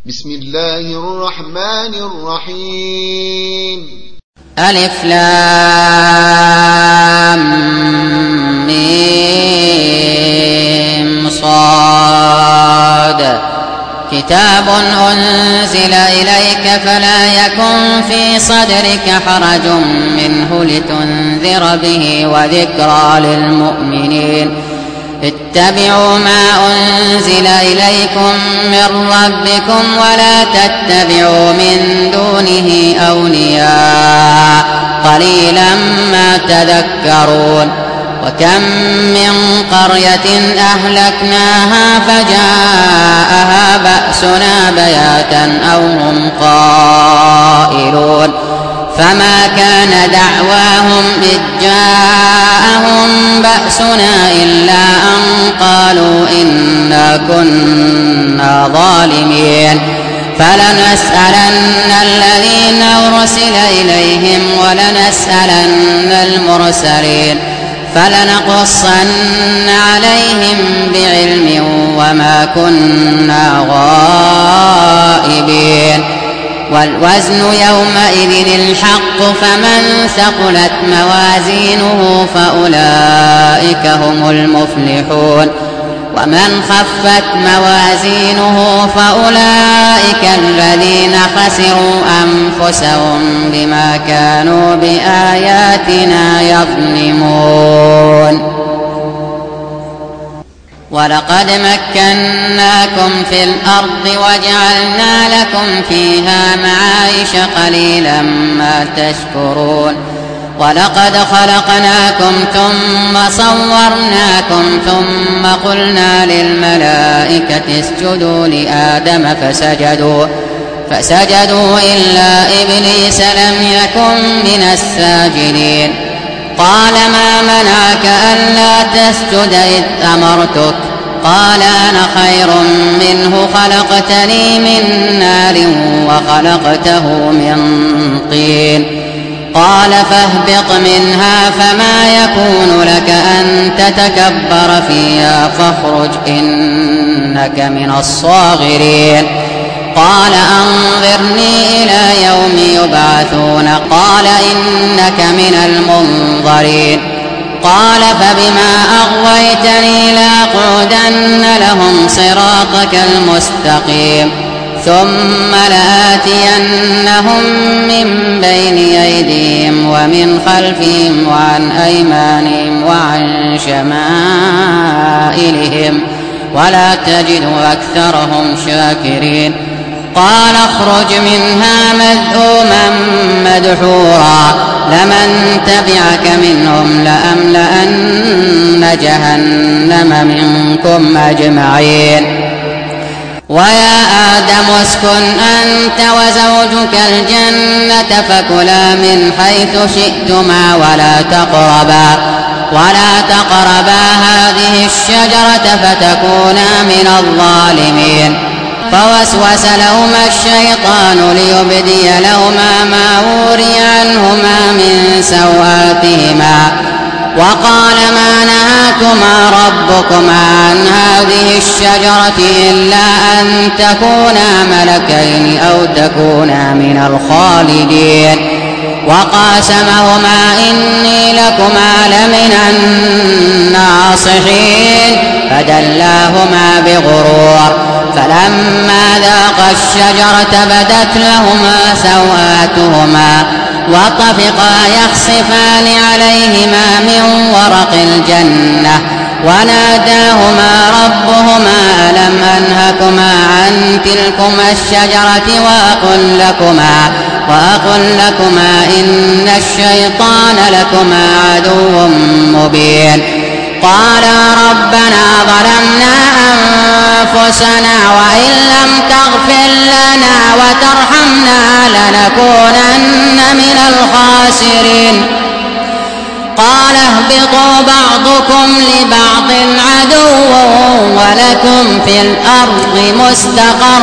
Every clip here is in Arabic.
بسم الله الرحمن الرحيم. ألف لام ميم صاد كتاب أنزل إليك فلا يكن في صدرك حرج منه لتنذر به وذكرى للمؤمنين. اتبعوا ما أنزل إليكم من ربكم ولا تتبعوا من دونه أولياء قليلا ما تذكرون. وكم من قرية أهلكناها فجاءها بأسنا بياتا أو هم قائلون. فما كان دعواهم إذ جاءهم بأسنا إلا أن قالوا إنا كنا ظالمين. فلنسألن الذين أرسل إليهم ولنسألن المرسلين فلنقصن عليهم بعلم وما كنا غائبين. والوزن يومئذ الحق فمن ثقلت موازينه فأولئك هم المفلحون ومن خفت موازينه فأولئك الذين خسروا أنفسهم بما كانوا بآياتنا يظلمون. ولقد مكناكم في الأرض وجعلنا لكم فيها معايش قليلا ما تشكرون. ولقد خلقناكم ثم صورناكم ثم قلنا للملائكة اسجدوا لآدم فسجدوا إلا إبليس لم يكن من الساجدين. قال ما منعك ألا تسجد إذ أمرتك؟ قال أنا خير منه خلقتني من نار وخلقته من طين. قال فاهبط منها فما يكون لك أن تتكبر فيها فاخرج إنك من الصاغرين. قال أنظرني إلى يوم يبعثون. قال إنك من المنظرين. قال فبما أغويتني لأقعدن لهم صراطك المستقيم ثم لآتينهم من بين أيديهم ومن خلفهم وعن أيمانهم وعن شمائلهم ولا تجد أكثرهم شاكرين. قال اخرج منها مذءوما مدحورا لمن تبعك منهم لأملأن جهنم منكم أجمعين. ويا آدم اسكن أنت وزوجك الجنة فكلا من حيث شئتما ولا تقربا هذه الشجرة فتكونا من الظالمين. فوسوس لهما الشيطان ليبدي لهما ما وري عنهما من سوآتهما وقال ما نهاكما ربكما عن هذه الشجرة إلا أن تكونا ملكين أو تكونا من الخالدين. وقاسمهما إني لكما لمن الناصحين فدلاهما بغرور. فلما ذاقا الشجرة بدت لهما سوآتهما وطفقا يخصفان عليهما من ورق الجنة وناداهما ربهما ألم أنهكما عن تلكما الشجرة وأقل لكما إن الشيطان لكما عدو مبين. قالا ربنا ظلمنا أنفسنا وإن لم تغفر لنا وترحمنا لنكونن من الخاسرين. قال اهبطوا بعضكم لبعض عدو ولكم في الأرض مستقر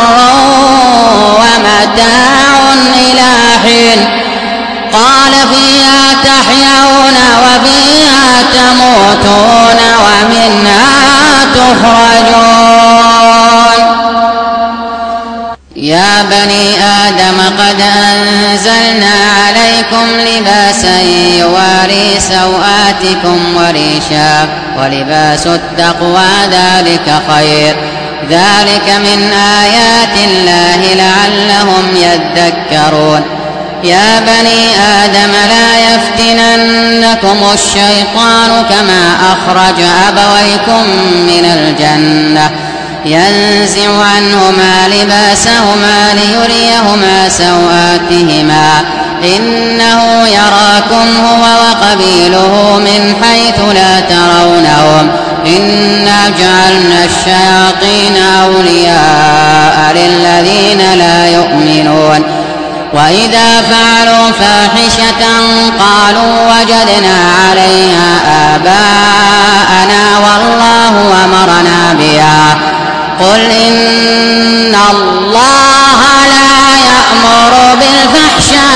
ومتاع إلى حين. قال فيها تحيون وفيها تموتون ومنها تخرجون. يا بني آدم قد أنزلنا عليكم لباسا يواري سوآتكم وريشا ولباس التقوى ذلك خير ذلك من آيات الله لعلهم يذكرون يا بني آدم لا يفتننكم الشيطان كما أخرج أبويكم من الجنة ينزع عنهما لباسهما ليريهما سوآتهما إنه يراكم هو وقبيله من حيث لا ترونهم إنا جعلنا الشياطين أولياء للذين لا يؤمنون وإذا فعلوا فاحشة قالوا وجدنا عليها آباءنا والله أمرنا بها قل إن الله لا يأمر بالفحشاء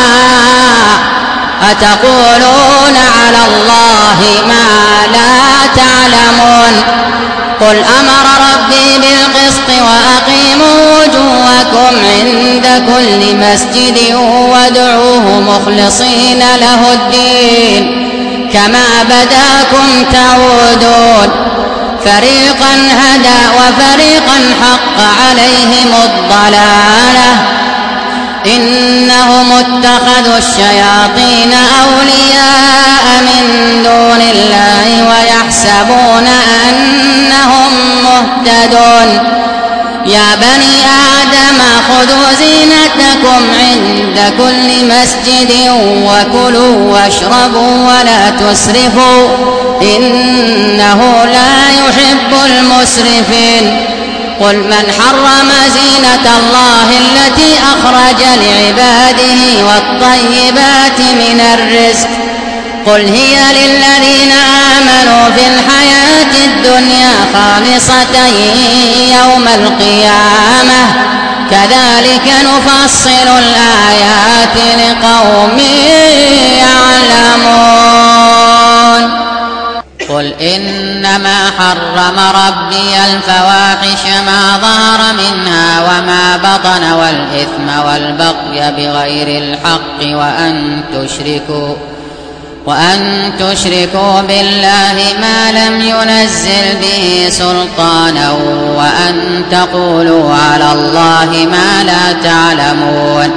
أتقولون على الله ما لا تعلمون قل أمر ربي بالقسط وأقيموا وجوهكم عند كل مسجد وادعوه مخلصين له الدين كما بداكم تعودون فريقا هدى وفريقا حق عليهم الضلالة إنهم اتخذوا الشياطين أولياء من دون الله ويحسبون أنهم مهتدون يا بني آدم خذوا زينتكم عند كل مسجد وكلوا واشربوا ولا تسرفوا إنه لا يحب المسرفين قل من حرم زينة الله التي أخرج لعباده والطيبات من الرزق قل هي للذين آمنوا في الحياة الدنيا خالصة يوم القيامة كذلك نفصل الآيات لقوم يعلمون قل إنما حرم ربي الفواحش ما ظهر منها وما بطن والإثم والبغي بغير الحق وأن تشركوا بالله ما لم ينزل به سلطانا وأن تقولوا على الله ما لا تعلمون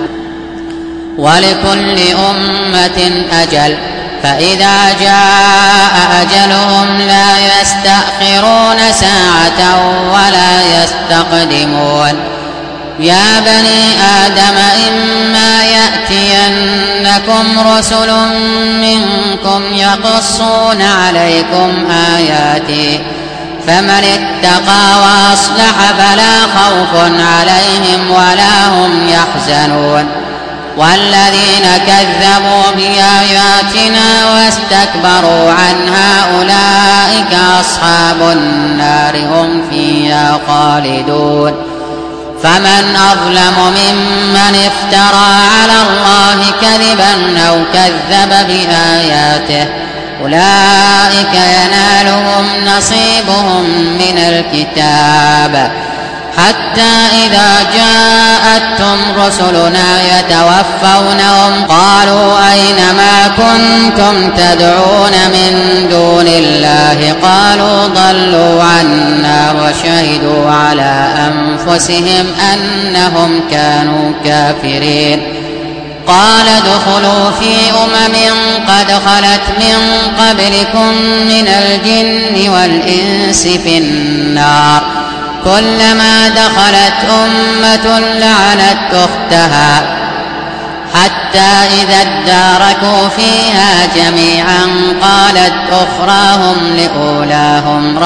ولكل أمة أجل فإذا جاء أجلهم لا يستأخرون ساعة ولا يستقدمون يا بني آدم إما يأتينكم رسل منكم يقصون عليكم آياتي فمن اتقى وأصلح فلا خوف عليهم ولا هم يحزنون والذين كذبوا بآياتنا واستكبروا عنها أولئك أصحاب النار هم فيها خالدون فمن أظلم ممن افترى على الله كذبا أو كذب بآياته أولئك ينالهم نصيبهم من الكتاب حتى إذا جاءتهم رسلنا يتوفونهم قالوا أين ما كنتم تدعون من دون الله قالوا ضلوا عنا وشهدوا على أنفسهم أنهم كانوا كافرين قال ادخلوا في قد خلت من قبلكم من الجن والإنس في النار كلما دخلت أمة لعنت أختها حتى إذا اداركوا فيها جميعا قالت أخراهم لأولاهم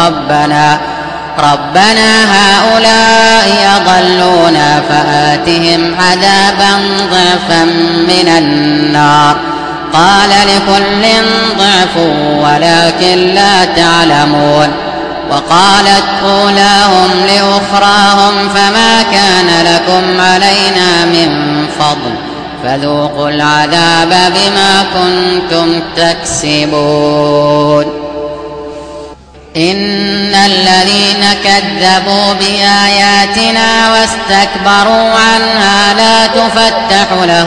ربنا هؤلاء أضلونا فآتهم عذابا ضعفا من النار قال لكل ضعف ولكن لا تعلمون وقالت أولاهم لأخراهم فما كان لكم علينا من فضل فذوقوا العذاب بما كنتم تكسبون إن الذين كذبوا بآياتنا واستكبروا عنها لا تفتح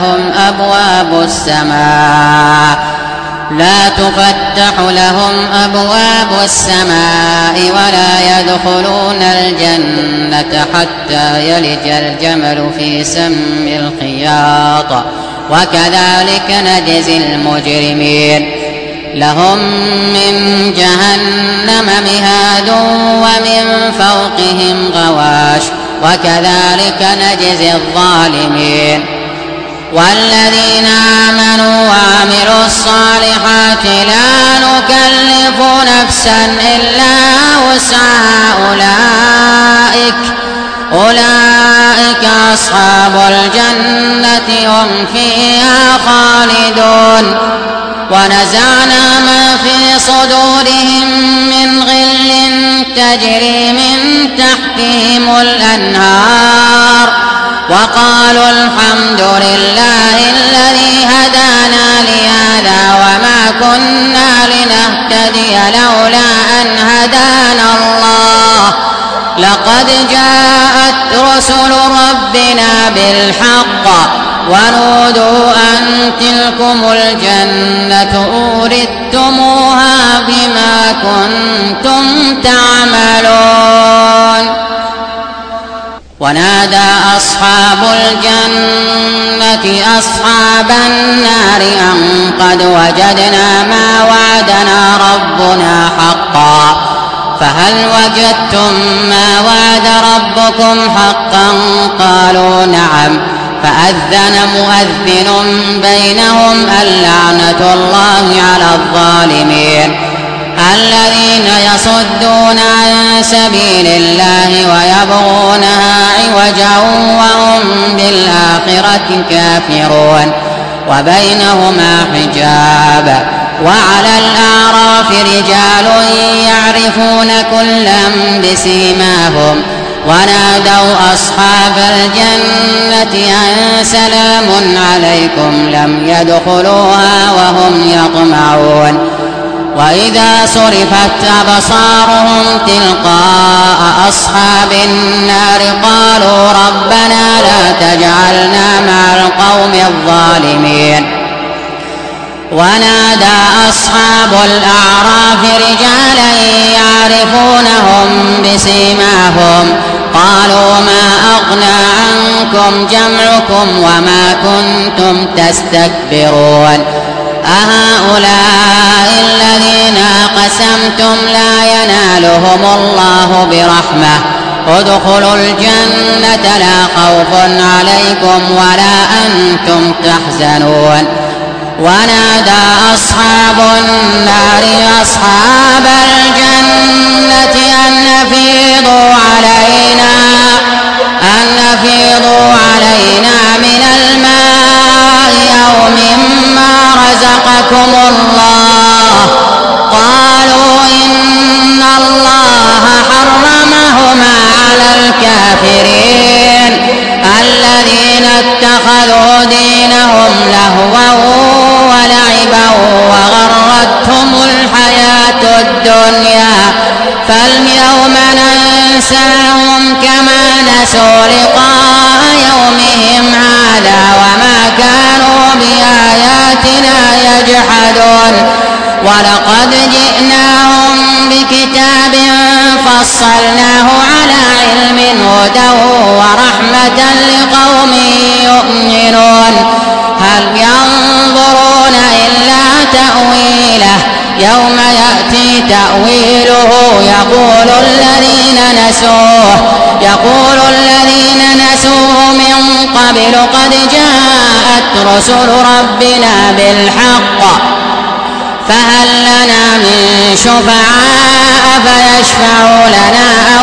لهم أبواب السماء ولا يدخلون الجنة حتى يلج الجمل في سم الخياط وكذلك نجزي المجرمين لهم من جهنم مهاد ومن فوقهم غواش وكذلك نجزي الظالمين والذين آمنوا وعملوا الصالحات لا نكلف نفسا إلا وسعها أولئك أصحاب الجنة هم فيها خالدون ونزعنا ما في صدورهم من غل تجري من تحتهم الأنهار وقالوا الحمد لله الذي هدانا لهذا وما كنا لنهتدي لولا أن هدانا الله لقد جاءت رسل ربنا بالحق ونودوا أن تلكم الجنة أورثتموها بما كنتم تعملون ونادى أصحاب الجنة أصحاب النار أن قد وجدنا ما وعدنا ربنا حقا فهل وجدتم ما وعد ربكم حقا قالوا نعم فأذن مؤذن بينهم اللعنة الله على الظالمين الذين يصدون عن سبيل الله ويبغونها عوجا وهم بالآخرة كافرون وبينهما حجاب وعلى الأعراف رجال يعرفون كلا بسيماهم ونادوا أصحاب الجنة أن سلام عليكم لم يدخلوها وهم يطمعون وإذا صرفت أبصارهم تلقاء أصحاب النار قالوا ربنا لا تجعلنا مع القوم الظالمين ونادى أصحاب الأعراف رجالا يعرفونهم بسيماهم قالوا ما أغنى عنكم جمعكم وما كنتم تستكبرون أهؤلاء الذين أقسمتم لا ينالهم الله برحمة ادخلوا الجنة لا خوف عليكم ولا أنتم تحزنون ونادى أصحاب النار أصحاب الجنة أن أفيضوا علينا من الماء أو مما رزقكم الله قالوا إن الله حرمهما على الكافرين الذين اتخذوا دينهم لهوا ولعبا وغرتهم الحياة الدنيا فاليوم ننساهم كما نسوا لقاء يومهم هذا وما كانوا بآياتنا يجحدون ولقد جئناهم بكتاب فصلناه على علم هدى ورحمة لقوم يؤمنون هل ينظرون إلا تأويله يوم يأتي تأويله يقول الذين نسوه من قبل قد جاءت رسل ربنا بالحق فهل لنا من شفعاء فيشفعوا لنا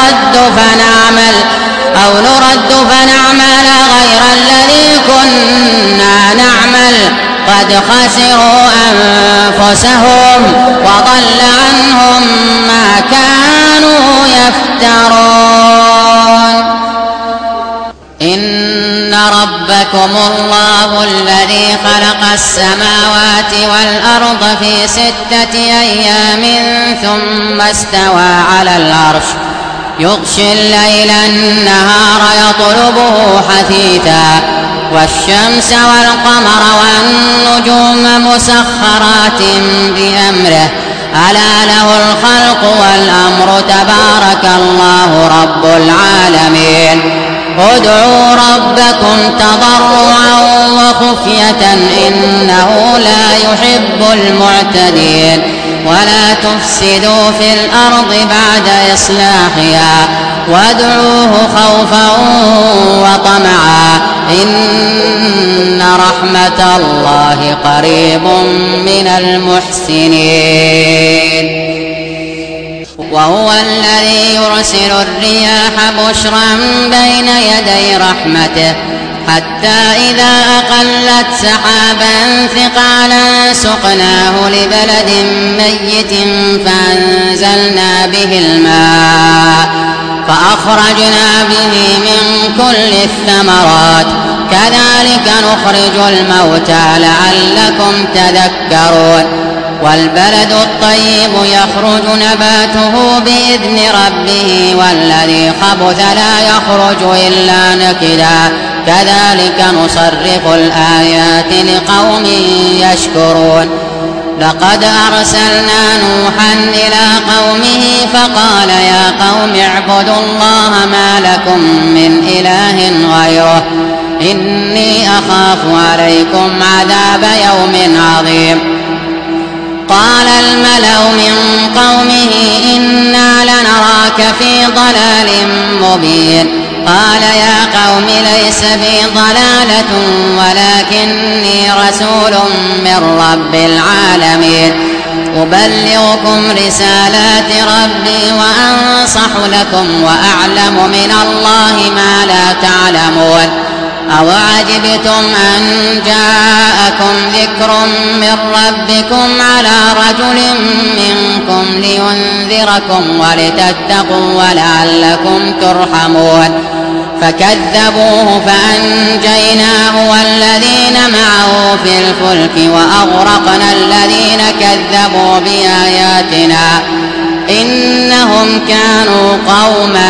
أو نرد فنعمل غير الذي كنا نعمل قد خسروا أنفسهم وضل عنهم ما كانوا يفترون إن ربكم الله الذي خلق السماوات والأرض في 6 أيام ثم استوى على العرش يغشي الليل النهار يطلبه حثيثا والشمس والقمر والنجوم مسخرات بأمره ألا له الخلق والأمر تبارك الله رب العالمين ادعوا ربكم تضرعا وخفية إنه لا يحب المعتدين ولا تفسدوا في الأرض بعد إصلاحها وادعوه خوفا وطمعا إن رحمة الله قريب من المحسنين وهو الذي يرسل الرياح بشرا بين يدي رحمته حتى إذا أقلت سحابا ثقالا سقناه لبلد ميت فأنزلنا به الماء فأخرجنا به من كل الثمرات كذلك نخرج الموتى لعلكم تذكرون والبلد الطيب يخرج نباته بإذن ربه والذي خبث لا يخرج إلا نكدا كذلك نصرف الآيات لقوم يشكرون لقد أرسلنا نوحا إلى قومه فقال يا قوم اعبدوا الله ما لكم من إله غيره إني أخاف عليكم عذاب يوم عظيم قال الملأ من قومه إنا لنراك في ضلال مبين قال يا قوم ليس بي ضلالة ولكني رسول من رب العالمين أبلغكم رسالات ربي وأنصح لكم وأعلم من الله ما لا تعلمون أوعجبتم أن جاءكم ذكر من ربكم على رجل منكم لينذركم ولتتقوا ولعلكم ترحمون فكذبوه فأنجيناه والذين معه في الفلك وأغرقنا الذين كذبوا بآياتنا إنهم كانوا قوما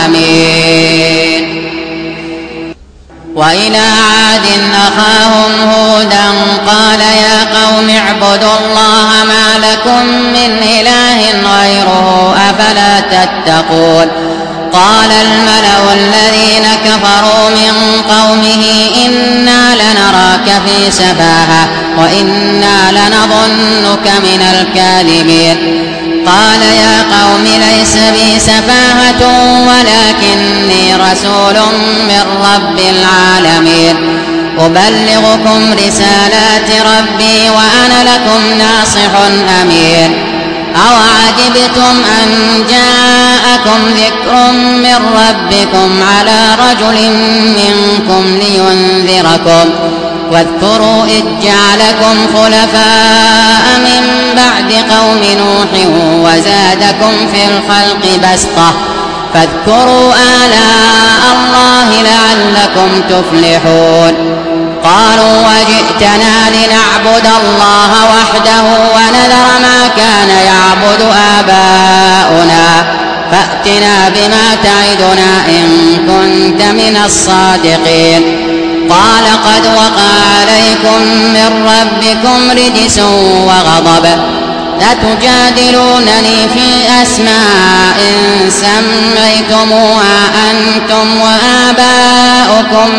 عمين وإلى عاد أخاهم هودا قال يا قوم اعبدوا الله ما لكم من إله غيره أفلا تتقون قال الملأ الذين كفروا من قومه إنا لنراك في سفاهة وإنا لنظنك من الكاذبين قال يا قوم ليس بي سفاهة ولكني رسول من رب العالمين أبلغكم رسالات ربي وأنا لكم ناصح أمين أوعجبتم أن جاءكم ذكر من ربكم على رجل منكم لينذركم واذكروا إذ جعلكم خلفاء من بعد قوم نوح وزادكم في الخلق بسطة فاذكروا آلاء الله لعلكم تفلحون قالوا وجئتنا لنعبد الله وحده ونذر ما كان يعبد آباؤنا فأتنا بما تعدنا إن كنت من الصادقين قال قد وقع عليكم من ربكم رجس وغضب لتجادلونني في أسماء سميتموها أنتم وآباؤكم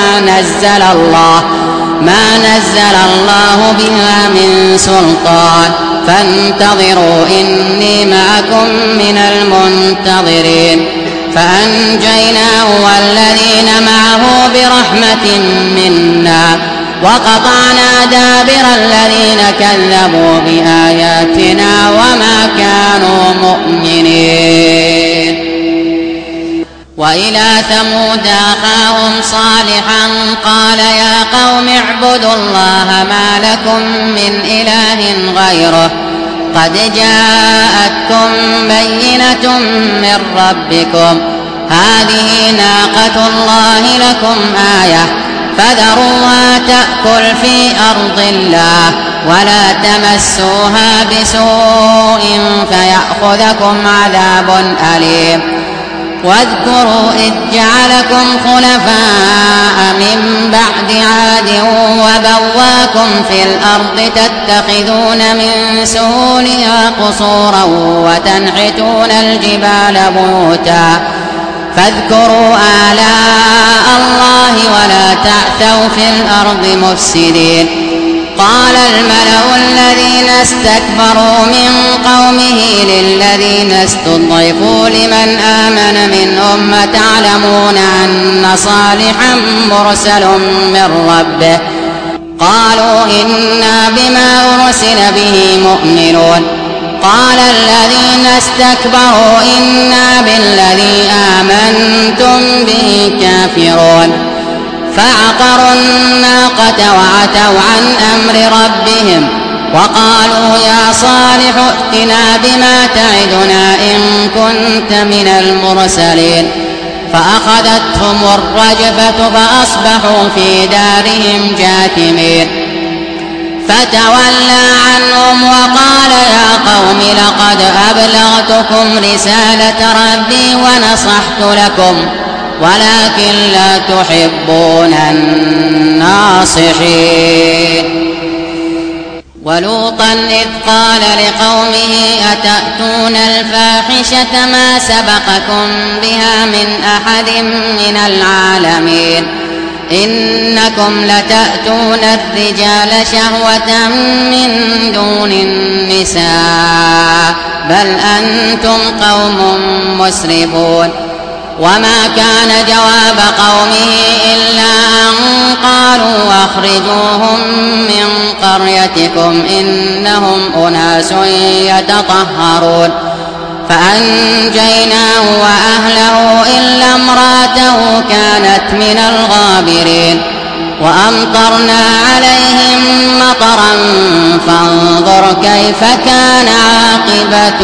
ما نزل الله بها من سلطان فانتظروا إني معكم من المنتظرين فأنجيناه والذين معه برحمة منا وقطعنا دابر الذين كذبوا بآياتنا وما كانوا مؤمنين وإلى ثمود أخاهم صالحا قال يا قوم اعبدوا الله ما لكم من إله غيره قد جاءتكم بينة من ربكم هذه ناقة الله لكم آية فذروها تأكل في أرض الله ولا تمسوها بسوء فيأخذكم عذاب أليم. واذكروا إذ جعلكم خلفاء من بعد عاد وبواكم في الأرض تتخذون من سهولها قصورا وتنحتون الجبال بيوتا فاذكروا آلاء الله ولا تعثوا في الأرض مفسدين. قال الملأ الذين استكبروا من قومه للذين استضعفوا لمن آمن منهم أتعلمون أن صالحا مرسل من ربه قالوا إنا بما أرسل به مؤمنون. قال الذين استكبروا إنا بالذي آمنتم به كافرون. فعقروا الناقة وعتوا عن أمر ربهم وقالوا يا صالح ائتنا بما تعدنا إن كنت من المرسلين. فأخذتهم الرجفة فأصبحوا في دارهم جاثمين. فتولى عنهم وقال يا قوم لقد أبلغتكم رسالة ربي ونصحت لكم ولكن لا تحبون الناصحين. ولوطا إذ قال لقومه أتأتون الفاحشة ما سبقكم بها من أحد من العالمين إنكم لتأتون الرجال شهوة من دون النساء بل أنتم قوم مسرفون. وما كان جواب قومه إلا أن قالوا أخرجوهم من قريتكم إنهم أناس يتطهرون. فأنجيناه وأهله إلا امرأته كانت من الغابرين. وأمطرنا عليهم مطرا فانظر كيف كان عاقبة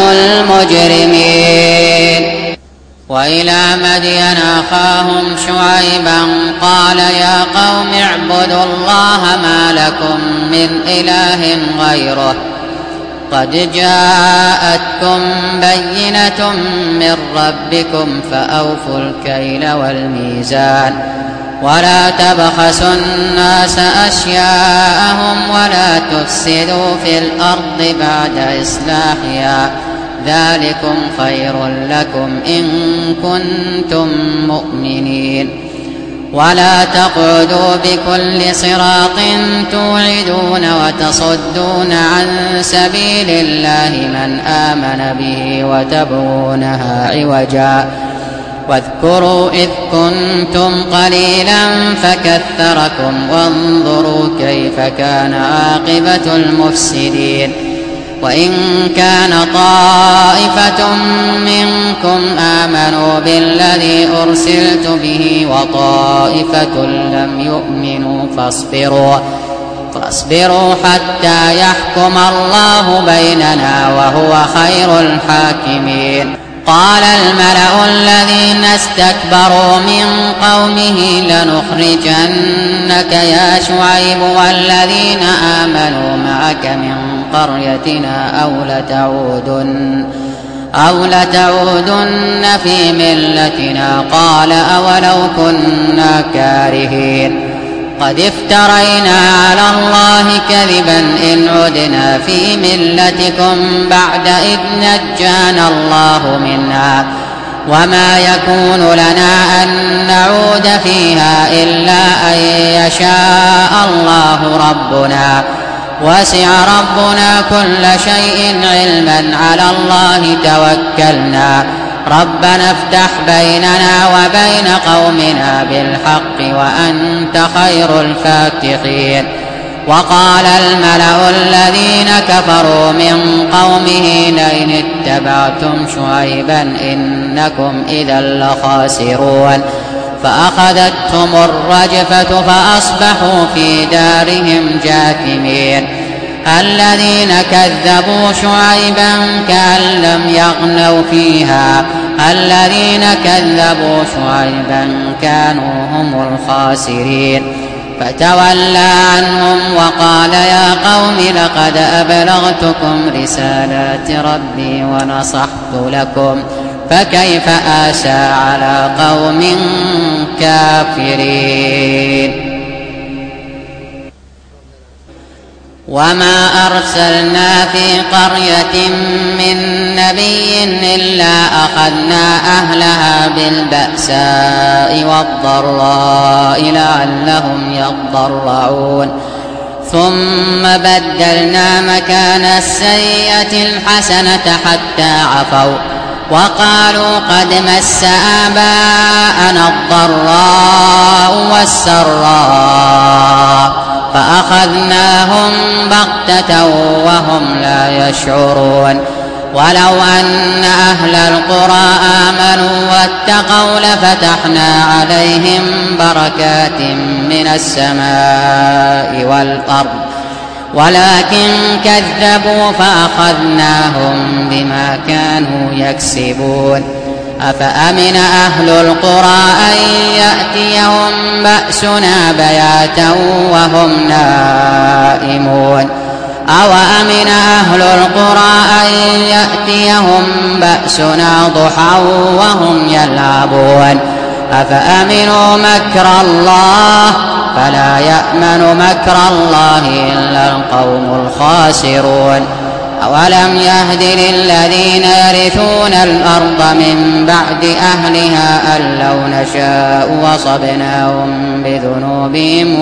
المجرمين. وإلى مدين أخاهم شعيبا قال يا قوم اعبدوا الله ما لكم من إله غيره قد جاءتكم بينة من ربكم فأوفوا الكيل والميزان ولا تبخسوا الناس أشياءهم ولا تفسدوا في الأرض بعد إصلاحها ذلكم خير لكم إن كنتم مؤمنين. ولا تقعدوا بكل صراط توعدون وتصدون عن سبيل الله من آمن به وتبغونها عوجا واذكروا إذ كنتم قليلا فكثركم وانظروا كيف كان عاقبة المفسدين. وإن كان طائفة منكم آمنوا بالذي أرسلت به وطائفة لم يؤمنوا فاصبروا حتى يحكم الله بيننا وهو خير الحاكمين. قال الملأ الذين استكبروا من قومه لنخرجنك يا شعيب والذين آمنوا معك من قريتنا أو لتعودن في ملتنا قال أولو كنا كارهين. قد افترينا على الله كذبا إن عدنا في ملتكم بعد إذ نجانا الله منها وما يكون لنا أن نعود فيها إلا أن يشاء الله ربنا وسع ربنا كل شيء علما على الله توكلنا ربنا افتح بيننا وبين قومنا بالحق وأنت خير الفاتحين. وقال الملأ الذين كفروا من قومه لئن اتبعتم شعيبا إنكم إذا لخاسرون. فأخذتهم الرجفة فأصبحوا في دارهم جاثمين. الذين كذبوا شعيبا كأن لم يغنوا فيها الذين كذبوا شعيبا كانوا هم الخاسرين فتولى عنهم وقال يا قوم لقد أبلغتكم رسالات ربي ونصحت لكم فكيف آسى على قوم كافرين وما أرسلنا في قرية من نبي إلا أخذنا أهلها بالبأساء والضراء لعلهم يضرعون ثم بدلنا مكان السيئة الحسنة حتى عفوا وقالوا قد مس آباءنا الضراء والسراء فأخذناهم بغتة وهم لا يشعرون ولو أن أهل القرى آمنوا واتقوا لفتحنا عليهم بركات من السماء والأرض ولكن كذبوا فأخذناهم بما كانوا يكسبون أفأمن أهل القرى أن يأتيهم بأسنا بياتا وهم نائمون أوأمن أهل القرى أن يأتيهم بأسنا ضحى وهم يلعبون أفأمنوا مكر الله فلا يأمن مكر الله إلا القوم الخاسرون أولم يهد للذين يرثون الأرض من بعد أهلها أن لو نشاء وصبناهم بذنوبهم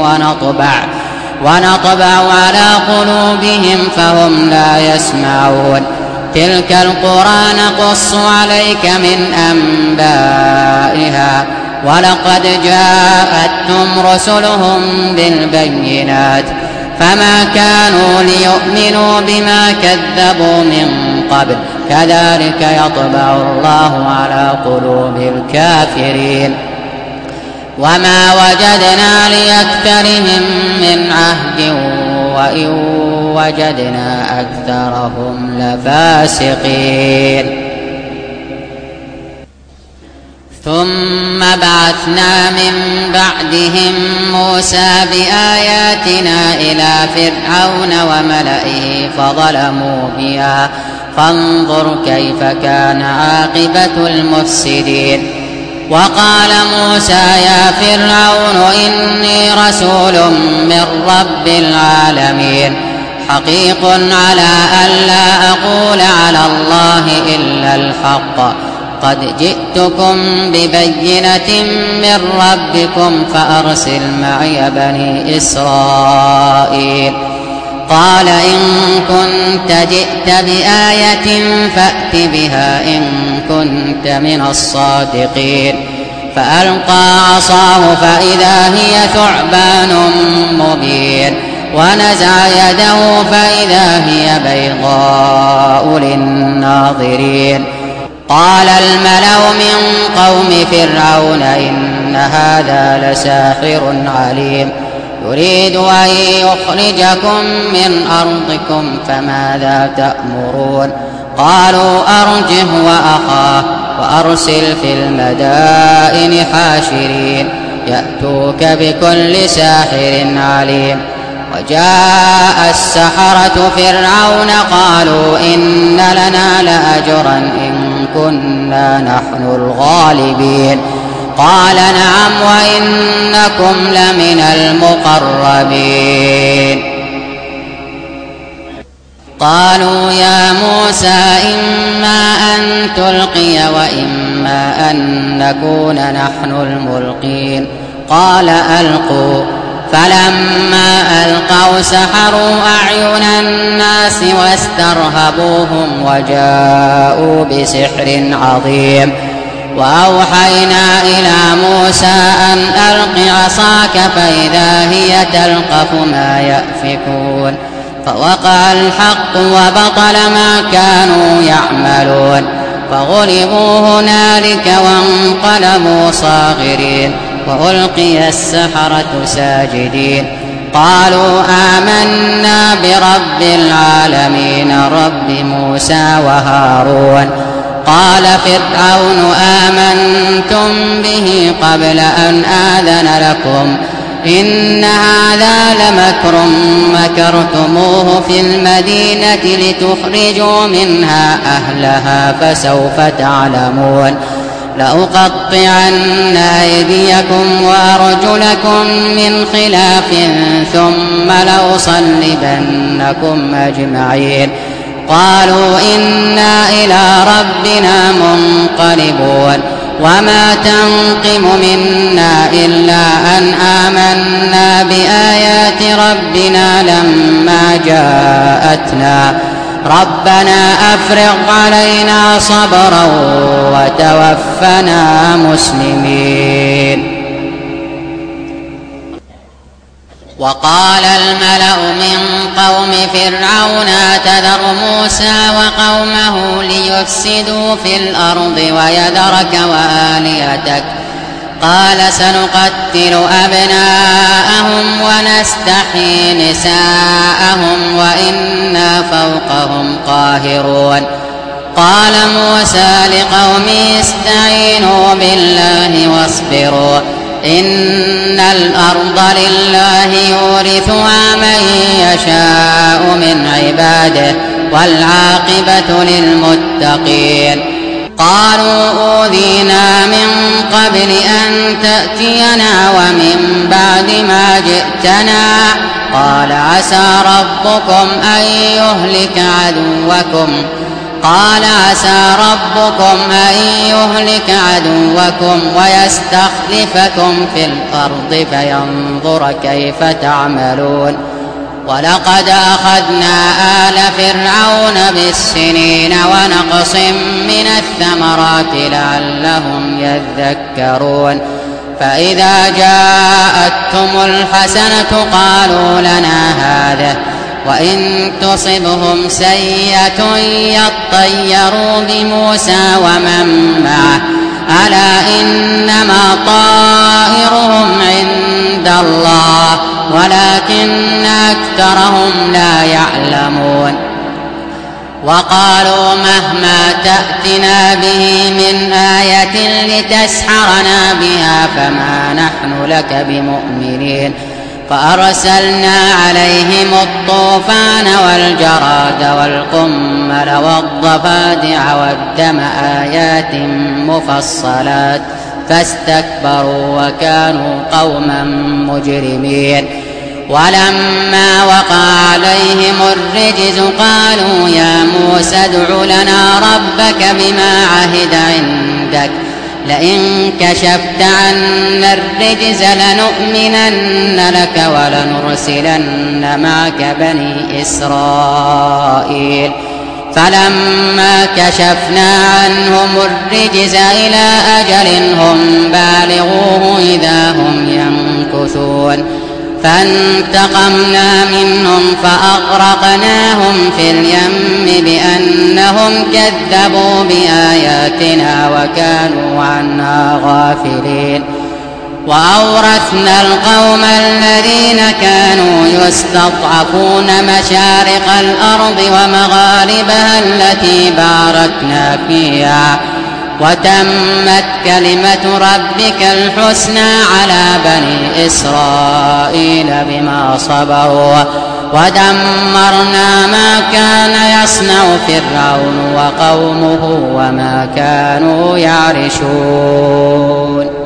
ونطبع على قلوبهم فهم لا يسمعون تلك القرى نقص عليك من أنبائها ولقد جاءتهم رسلهم بالبينات فما كانوا ليؤمنوا بما كذبوا من قبل كذلك يطبع الله على قلوب الكافرين وما وجدنا لأكثرهم من عهد وإن وجدنا أكثرهم لفاسقين ثم بعثنا من بعدهم موسى بآياتنا إلى فرعون وملئه فظلموا بها فانظر كيف كان عاقبة المفسدين وقال موسى يا فرعون إني رسول من رب العالمين حقيق على ألا أقول على الله إلا الحق قد جئتكم ببينة من ربكم فأرسل معي بني إسرائيل قال إن كنت جئت بآية فأت بها إن كنت من الصادقين فألقى عصاه فإذا هي ثعبان مبين ونزع يده فإذا هي بيضاء للناظرين قال الملأ من قوم فرعون إن هذا لساحر عليم يريد أن يخرجكم من أرضكم فماذا تأمرون قالوا أرجه وأخاه وأرسل في المدائن حاشرين يأتوك بكل ساحر عليم وجاء السحرة فرعون قالوا إن لنا لأجرا إن كنا نحن الغالبين قال نعم وإنكم لمن المقربين قالوا يا موسى إما أن تلقي وإما أن نكون نحن الملقين قال ألقوا فلما ألقوا سحروا أعين الناس واسترهبوهم وجاءوا بسحر عظيم وأوحينا إلى موسى أن ألق عصاك فإذا هي تلقف ما يأفكون فوقع الحق وبطل ما كانوا يعملون فغلبوا هنالك وانقلبوا صاغرين وألقي السحرة ساجدين قالوا آمنا برب العالمين رب موسى وهارون قال فرعون آمنتم به قبل أن آذن لكم إن هذا لمكر مكرتموه في المدينة لتخرجوا منها أهلها فسوف تعلمون لأقطعن أيديكم وأرجلكم من خلاف ثم لأصلبنكم أجمعين قالوا إنا إلى ربنا منقلبون وما تنقم منا إلا أن آمنا بآيات ربنا لما جاءتنا ربنا أفرغ علينا صبرا وتوفنا مسلمين. وقال الملأ من قوم فرعون أتذر موسى وقومه ليفسدوا في الأرض ويذرك وآلهتك قال سنقتل أبناءهم ونستحيي نساءهم وإنا فوقهم قاهرون قال موسى لقومه استعينوا بالله واصبروا إن الأرض لله يورثها من يشاء من عباده والعاقبة للمتقين قالوا أوذينا من قبل أن تأتينا ومن بعد ما جئتنا قال عسى ربكم أن يهلك عدوكم ويستخلفكم في الأرض فينظر كيف تعملون ولقد أخذنا آل فرعون بالسنين ونقص من الثمرات لعلهم يذكرون فإذا جاءتهم الحسنة قالوا لنا هذه وإن تصبهم سيئة يطيروا بموسى ومن معه ألا إنما طائرهم عند الله ولكن أكثرهم لا يعلمون وقالوا مهما تأتنا به من آية لتسحرنا بها فما نحن لك بمؤمنين فأرسلنا عليهم الطوفان والجراد والقمل والضفادع والدم آيات مفصلات فاستكبروا وكانوا قوما مجرمين ولما وقع عليهم الرجز قالوا يا موسى ادع لنا ربك بما عهد عندك لئن كشفت عنا الرجز لنؤمنن لك ولنرسلن معك بني إسرائيل فلما كشفنا عنهم الرجز إلى أجل هم بالغوه إذا هم ينكثون فانتقمنا منهم فأغرقناهم في اليم بأنهم كذبوا بآياتنا وكانوا عنها غافلين وأورثنا القوم الذين كانوا يستضعفون مشارق الأرض ومغاربها التي باركنا فيها وتمت كلمة ربك الحسنى على بني إسرائيل بما صبروا ودمرنا ما كان يصنع فرعون وقومه وما كانوا يعرشون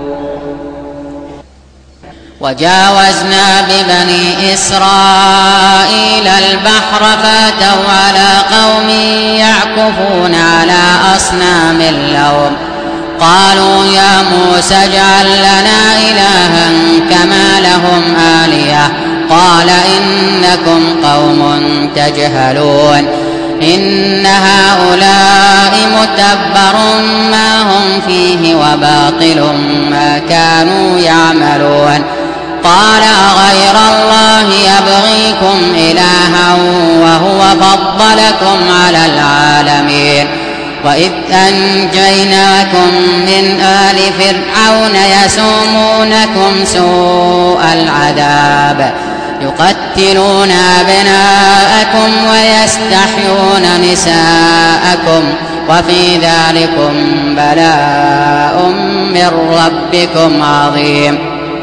وجاوزنا ببني إسرائيل البحر فاتوا على قوم يعكفون على أصنام لهم قالوا يا موسى اجعل لنا إلها كما لهم آلهة قال إنكم قوم تجهلون إن هؤلاء متبر ما هم فيه وباطل ما كانوا يعملون قال أغير الله يبغيكم إلها وهو فضلكم على العالمين وإذ أنجيناكم من آل فرعون يسومونكم سوء العذاب يقتلون أبناءكم ويستحيون نساءكم وفي ذلكم بلاء من ربكم عظيم.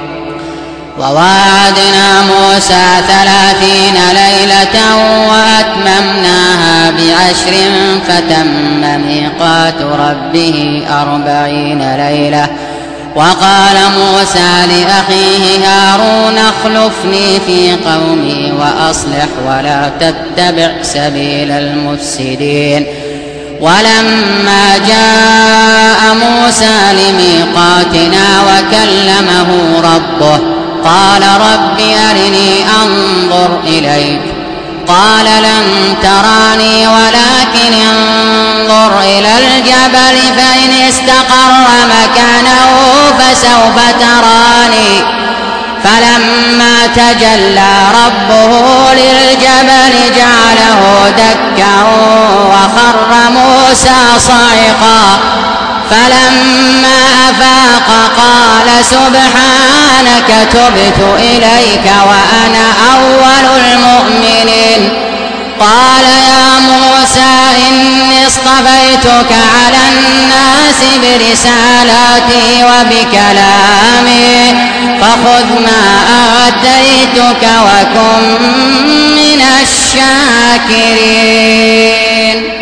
وواعدنا موسى 30 ليلة وأتممناها ب10 فتم ميقات ربه 40 ليلة. وقال موسى لأخيه هارون اخلفني في قومي وأصلح ولا تتبع سبيل المفسدين. ولما جاء موسى لميقاتنا وكلمه ربه قال رب أرني أنظر إليك قال لن تراني ولكن انظر إلى الجبل فإن استقر مكانه فسوف تراني. فلما تجلى ربه للجبل جعله دكا وخر موسى صعقا. فلما أفاق قال سبحانك تبت إليك وأنا أول المؤمنين. قال يا موسى إني اصطفيتك على الناس برسالاتي وبكلامي فخذ ما آتيتك وكن من الشاكرين.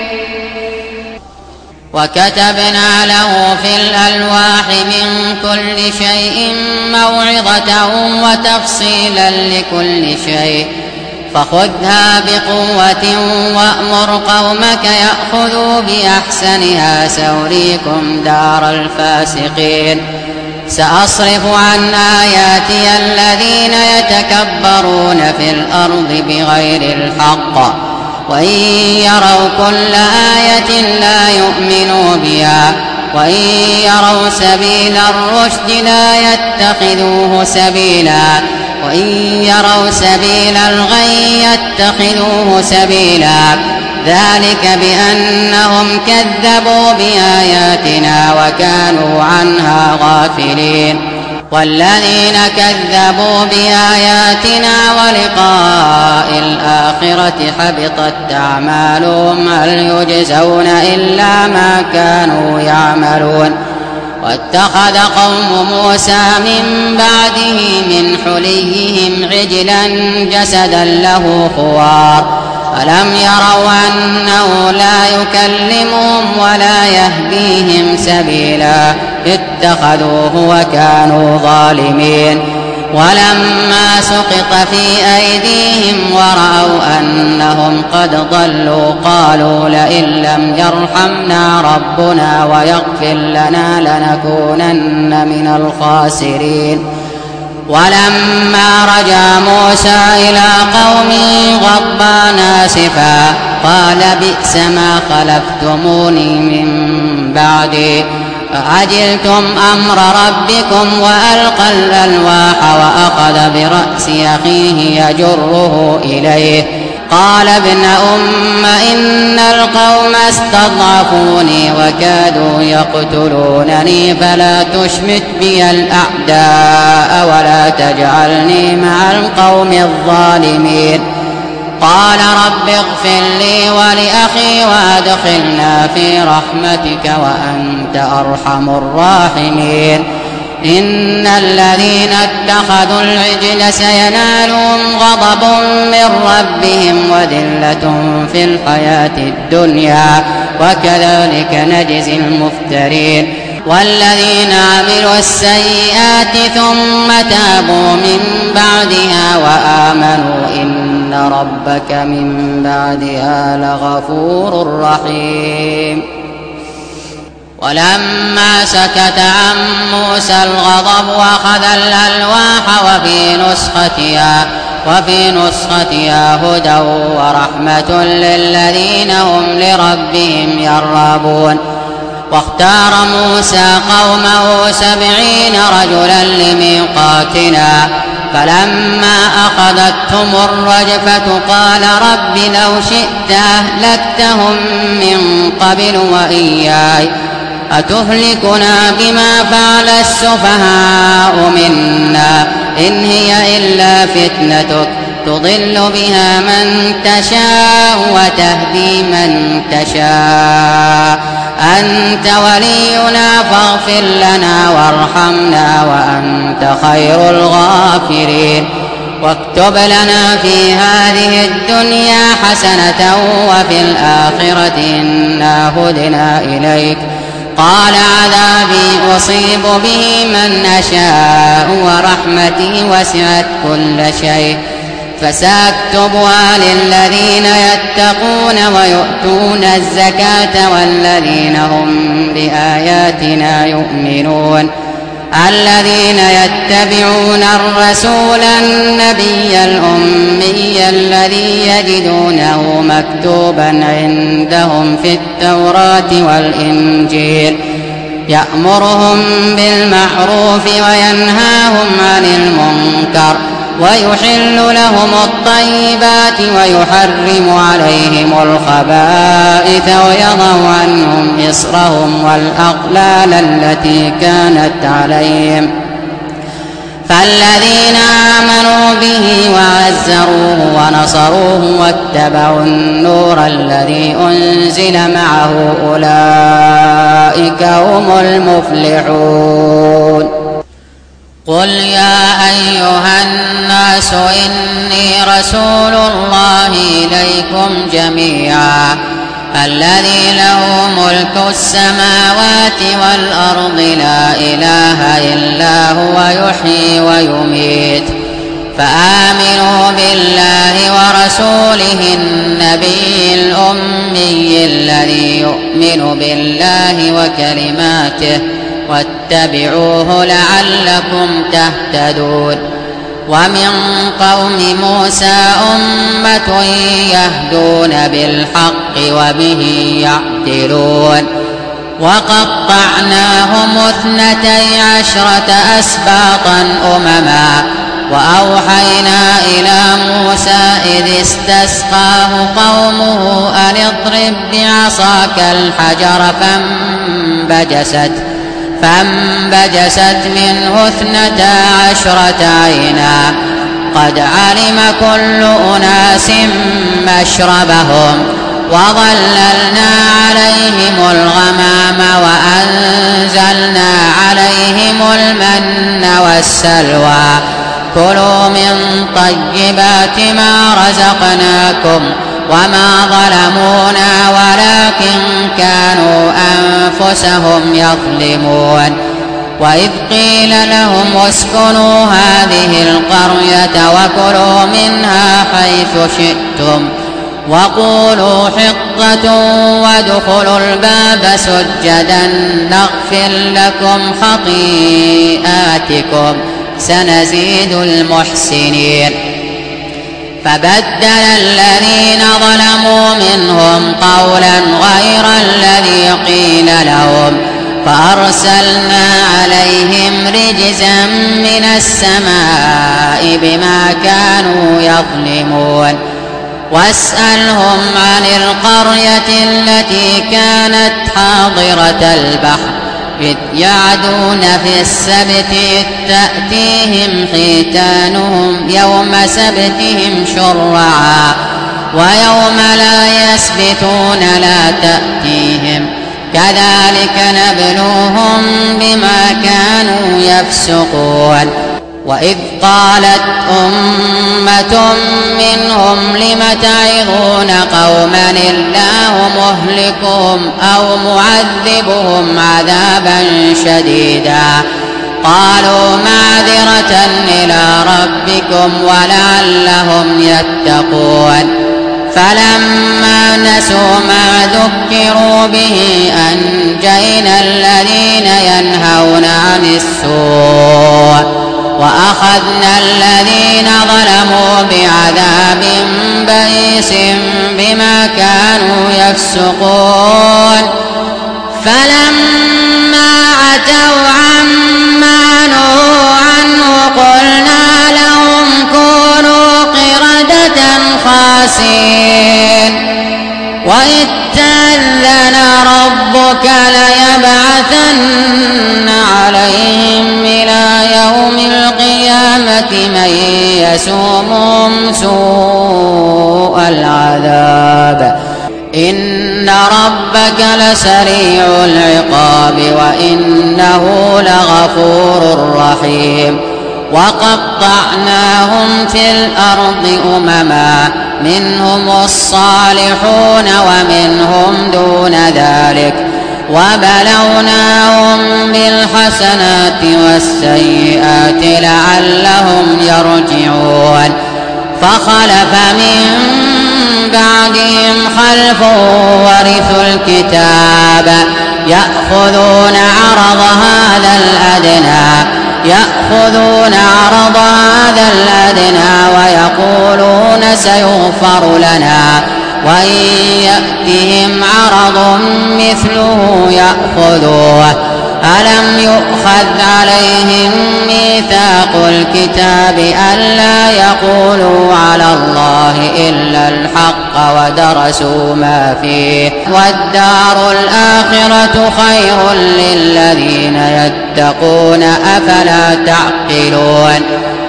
وكتبنا له في الألواح من كل شيء موعظة وتفصيلا لكل شيء فخذها بقوة وأمر قومك يأخذوا بأحسنها سأريكم دار الفاسقين. سأصرف عن آياتي الذين يتكبرون في الأرض بغير الحق وإن يروا كل آية لا يؤمنوا بها وإن يروا سبيل الرشد لا يتخذوه سبيلا وإن يروا سبيل الغي يتخذوه سبيلا. ذلك بأنهم كذبوا بآياتنا وكانوا عنها غافلين. والذين كذبوا بآياتنا ولقاء الآخرة حبطت أعمالهم هل يجزون إلا ما كانوا يعملون. واتخذ قوم موسى من بعده من حليهم عجلا جسدا له خوار ألم يروا أنه لا يكلمهم ولا يهديهم سبيلا اتخذوه وكانوا ظالمين. ولما سقط في أيديهم ورأوا أنهم قد ضلوا قالوا لئن لم يرحمنا ربنا ويغفر لنا لنكونن من الخاسرين. ولما رجع موسى إلى قومه غضبان آسفا قال بئس ما خلفتموني من بعدي فعجلتم أمر ربكم وألقى الألواح وأخذ برأس أخيه يجره إليه قال ابن أم إن القوم استضعفوني وكادوا يقتلونني فلا تشمت بي الأعداء ولا تجعلني مع القوم الظالمين. قال رب اغفر لي ولأخي وادخلنا في رحمتك وأنت أرحم الراحمين. إن الذين اتخذوا العجل سينالهم غضب من ربهم وذلة في الحياة الدنيا وكذلك نجزي المفترين. والذين عملوا السيئات ثم تابوا من بعدها وآمنوا إن ربك من بعدها لغفور رحيم. ولما سكت عن موسى الغضب أخذ الألواح وفي نسختها هدى ورحمة للذين هم لربهم يرهبون. واختار موسى قومه 70 رجلا لميقاتنا فلما أخذتهم الرجفة قال رب لو شئت أهلكتهم من قبل وإياي أتهلكنا بما فعل السفهاء منا إن هي إلا فتنتك تضل بها من تشاء وتهدي من تشاء أنت ولينا فاغفر لنا وارحمنا وأنت خير الغافرين واكتب لنا في هذه الدنيا حسنة وفي الآخرة إنا هدنا إليك قال عذابي أصيب به من أشاء ورحمتي وسعت كل شيء فسأكتبها للذين يتقون ويؤتون الزكاة والذين هم بآياتنا يؤمنون الذين يتبعون الرسول النبي الأمي الذي يجدونه مكتوبا عندهم في التوراة والإنجيل يأمرهم بالمعروف وينهاهم عن المنكر ويحل لهم الطيبات ويحرم عليهم الخبائث ويضع عنهم إصرهم والأغلال التي كانت عليهم فالذين آمنوا به وعزروه ونصروه واتبعوا النور الذي أنزل معه أولئك هم المفلحون قل يا أيها الناس إني رسول الله إليكم جميعا الذي له ملك السماوات والأرض لا إله إلا هو يحيي ويميت فآمنوا بالله ورسوله النبي الأمي الذي يؤمن بالله وكلماته واتبعوه لعلكم تهتدون ومن قوم موسى أمة يهدون بالحق وبه يعدلون وقطعناهم 12 أسباطا أمما وأوحينا إلى موسى إذ استسقاه قومه أن اضرب بعصاك الحجر فانبجست منه 12 عينا قد علم كل أناس مشربهم وظللنا عليهم الغمام وأنزلنا عليهم المن والسلوى كلوا من طيبات ما رزقناكم وما ظلمونا ولكن كانوا أنفسهم يظلمون وإذ قيل لهم اسكنوا هذه القرية وكلوا منها حيث شئتم وقولوا حطة وادخلوا الباب سجدا نغفر لكم خطيئاتكم سنزيد المحسنين فبدل الذين ظلموا منهم قولا غير الذي قيل لهم فأرسلنا عليهم رجزا من السماء بما كانوا يظلمون واسألهم عن القرية التي كانت حاضرة البحر إذ يعدون في السبت إذ تأتيهم حيتانهم يوم سبتهم شرعا ويوم لا يسبتون لا تأتيهم كذلك نبلوهم بما كانوا يفسقون وإذ قالت أمة منهم لم تعظون قوما الله مهلكهم أو معذبهم عذابا شديدا قالوا معذرة إلى ربكم ولعلهم يتقون فلما نسوا ما ذكروا به أنجينا الذين ينهون عن السوء وأخذنا الذين ظلموا بعذاب بئيس بما كانوا يفسقون فلما عتوا عما نهوا عنه قلنا لهم كونوا قردة خاسئين وإذ تأذن ربك ليبعثن عليهم إلى يوم القيامة من يسومهم سوء العذاب إن ربك لسريع العقاب وإنه لغفور رحيم وقطعناهم في الأرض أمما منهم الصالحون ومنهم دون ذلك وبلوناهم بالحسنات والسيئات لعلهم يرجعون فخلف من بعدهم خلف ورثوا الكتاب يأخذون عرض هذا الأدنى ويقولون سيغفر لنا وإن يأتهم عرض مثله يأخذوه ألم يؤخذ عليهم ميثاق الكتاب ألا يقولوا على الله إلا الحق ودرسوا ما فيه والدار الآخرة خير للذين يتقون أفلا تعقلون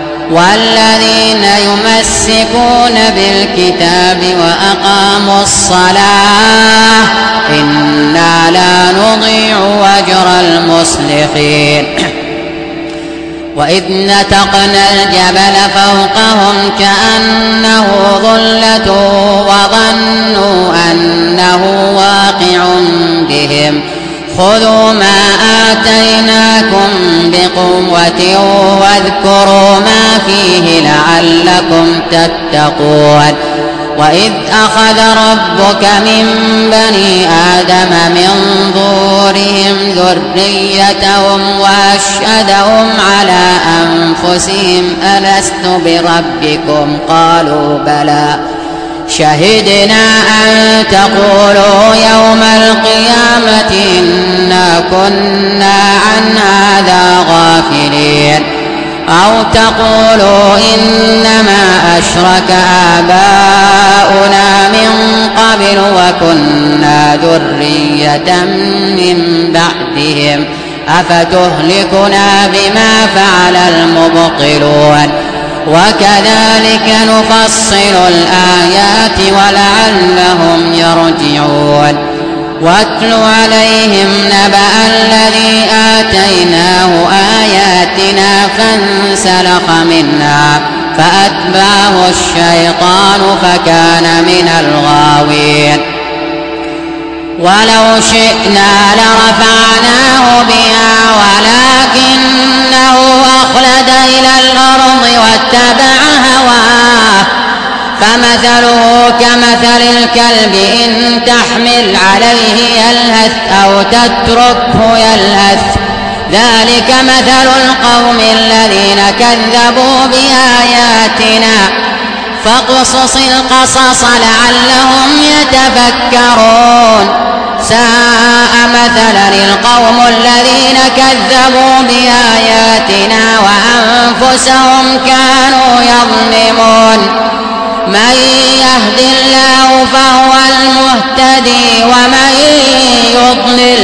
والذين يمسكون بالكتاب وأقاموا الصلاة إنا لا نضيع أجر المصلحين وإذ نتقنا الجبل فوقهم كأنه ظلة وظنوا أنه واقع بهم خذوا ما آتيناكم بقوة واذكروا ما فيه لعلكم تتقون وإذ أخذ ربك من بني آدم من ظهورهم ذريتهم وأشهدهم على أنفسهم ألست بربكم قالوا بلى شهدنا أن تقولوا يوم القيامة إنا كنا عن هذا غافلين أو تقولوا إنما أشرك آباؤنا من قبل وكنا ذرية من بعدهم أفتهلكنا بما فعل المبطلون وكذلك نفصل الآيات ولعلهم يرجعون واتل عليهم نبأ الذي آتيناه آياتنا فانسلخ منها فأتبعه الشيطان فكان من الغاوين ولو شئنا لرفعناه بها ولكنه أخلد إلى الأرض واتبع هواه فمثله كمثل الكلب إن تحمل عليه يلهث أو تتركه يلهث ذلك مثل القوم الذين كذبوا بآياتنا فاقصص القصص لعلهم يتفكرون ساء مثلا القوم الذين كذبوا بآياتنا وأنفسهم كانوا يظلمون من يهد الله فهو المهتدي ومن يضلل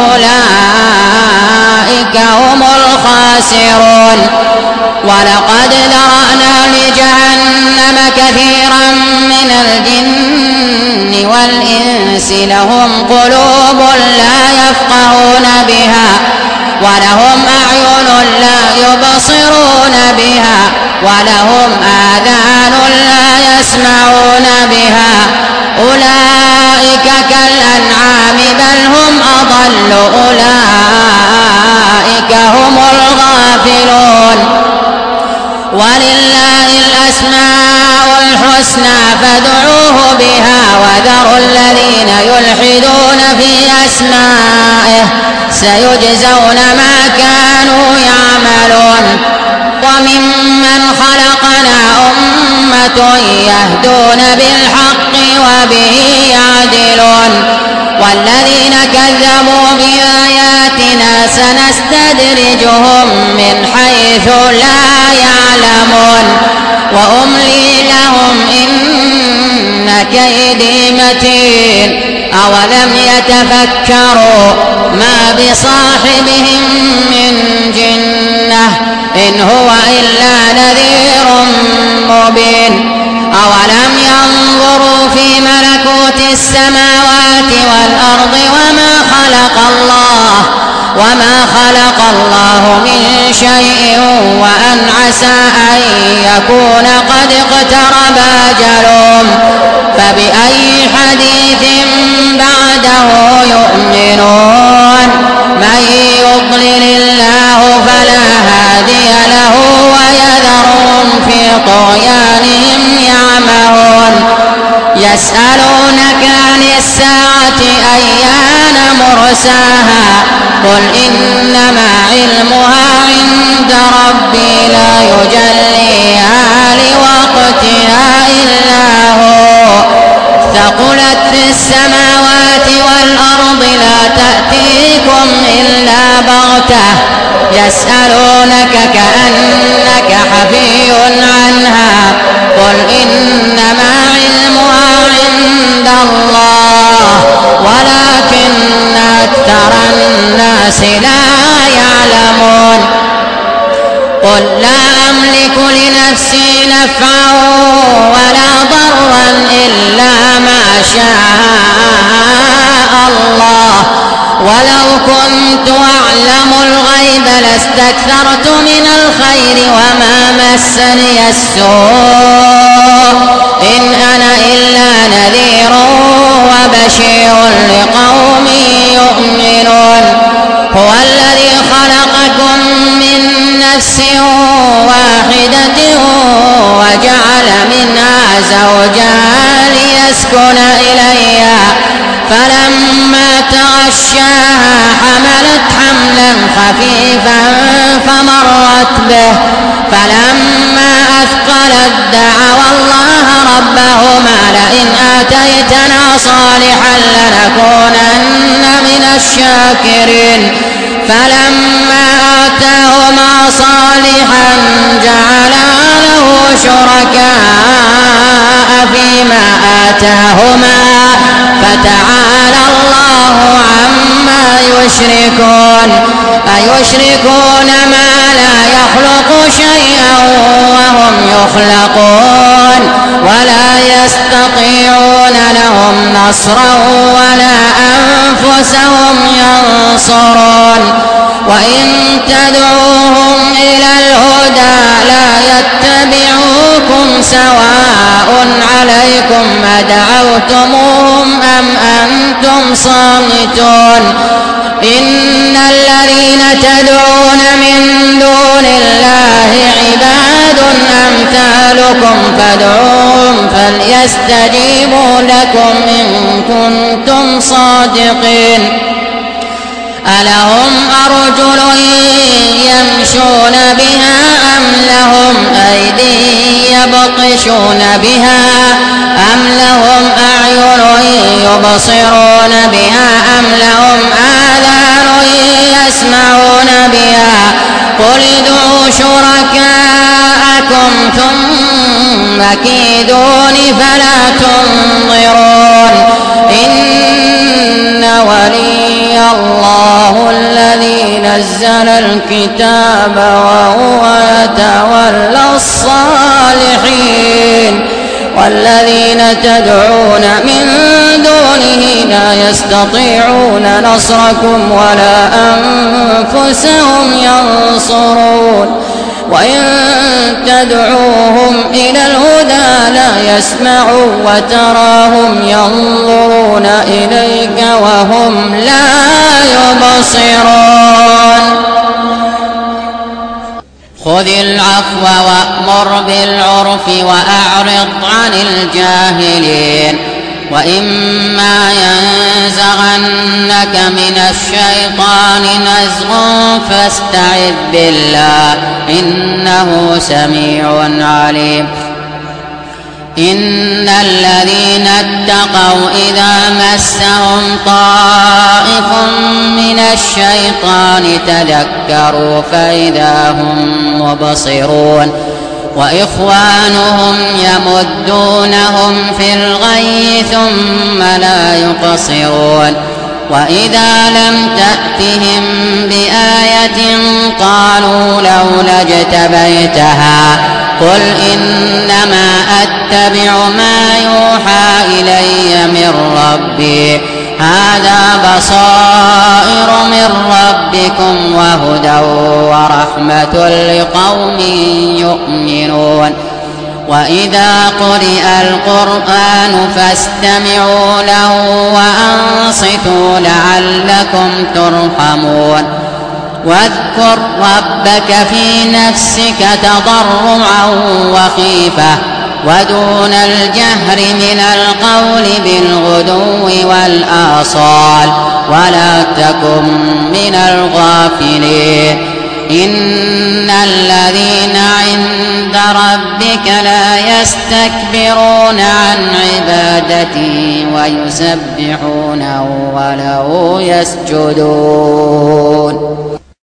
فأولئك هم الخاسرون ولقد ذرأنا لجهنم كثيرا من الجن والإنس لهم قلوب لا يفقهون بها ولهم أعين لا يبصرون بها ولهم آذان لا يسمعون بها أولئك كالأنعام بل هم أضل أولئك هم الغافلون ولله الأسماء الحسنى فادعوه بها وذروا الذين يلحدون في أسمائه سيجزون ما كانوا يعملون وممن خلقنا أمة يهدون بالحق وبه يعدلون والذين كذبوا بآياتنا سنستدرجهم من حيث لا يعلمون وأملي لهم إن كيدي متين أولم يتفكروا ما بصاحبهم من جنة إن هو إلا نذير مبين أولم ينظروا في ملكوت السماوات والأرض وما خلق الله من شيء وأن عسى أن يكون قد اقترب أجلهم فبأي حديث بعده يؤمنون من يضلل الله فلا هادي له ويذرهم في طغيانهم يعمهون يسألونك عن الساعة أيان مرساها قل إنما علمها عند ربي لا يجليها لوقتها إلا هو ثقلت في السماوات والأرض لا تأتيكم إلا بغتة يسألونك كأنك حفي عنها قل إنما علمها عند الله ولكن أكثر الناس لا يعلمون قل لا أملك لنفسي نفعا ولا ضرا إلا ما شاء الله ولو كنت أعلم الغيب لاستكثرت من الخير وما مسني السوء إن أنا إلا نذير وبشير لقوم يؤمنون هو الذي خلقكم من نفس واحدة وجعل منها زوجها ليسكن إليها فلما تغشاها حملت حملا خفيفا فمرت به فلما أثقلت دعوا الله ربهما لئن آتيتنا صالحا لنكونن من الشاكرين فلما آتاهما صالحا جعلا له شركاء فيما آتاهما فتعالى الله عما يشركون أيشركون ما لا يخلق شيئا وهم يخلقون ولا يستطيعون لهم نصرا ولا أنفسهم ينصرون وإن تدعوهم إلى الهدى لا يتبعوكم سواء عليكم أدعوتموهم أم أنتم صامتون إن الذين تدعون من دون الله عباد أمثالكم فادعوهم فليستجيبوا لكم إن كنتم صادقين ألهم أرجل يمشون بها أم لهم أيدي يبطشون بها أم لهم أعين يبصرون بها أم لهم آذان يسمعون بها قل ادعوا شركاءكم ثم كيدون فلا تنظرون إن ولي الله الذي نزل الكتاب وهو يتولى الصالحين والذين تدعون من دونه لا يستطيعون نصركم ولا أنفسهم ينصرون وإن تدعوهم إلى الهدى لا يسمعوا وتراهم ينظرون إليك وهم لا يبصرون خذ العفو وأمر بالعرف وأعرض عن الجاهلين وإما ينزغنك من الشيطان نزغ فاستعذ بالله إنه سميع عليم إن الذين اتقوا إذا مسهم طائف من الشيطان تذكروا فإذا هم مبصرون وإخوانهم يمدونهم في الغي ثم لا يقصرون وإذا لم تأتهم بآية قالوا لولا اجتبيتها قل إنما أتبع ما يوحى إلي من ربي هذا بصائر من ربكم وهدى ورحمة لقوم يؤمنون وإذا قرئ القرآن فاستمعوا له وأنصتوا لعلكم ترحمون واذكر ربك في نفسك تضرعا وخيفة ودون الجهر من القول بالغدو والآصال ولا تكن من الغافلين إن الذين عند ربك لا يستكبرون عن عبادته ويسبحونه وله يسجدون